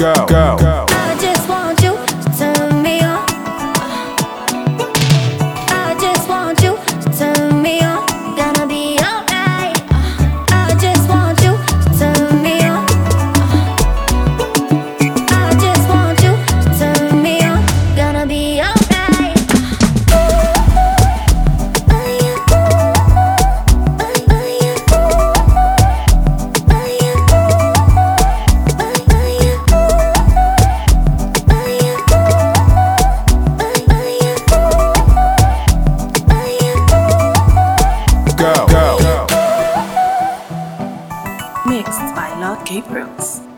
go. I just want you to turn me on. I just want you to turn me on. Gonna be alright. I just want you to turn me on. I just want you to turn me on. Gonna be alright. Go. Mixed by Lord Gabriels.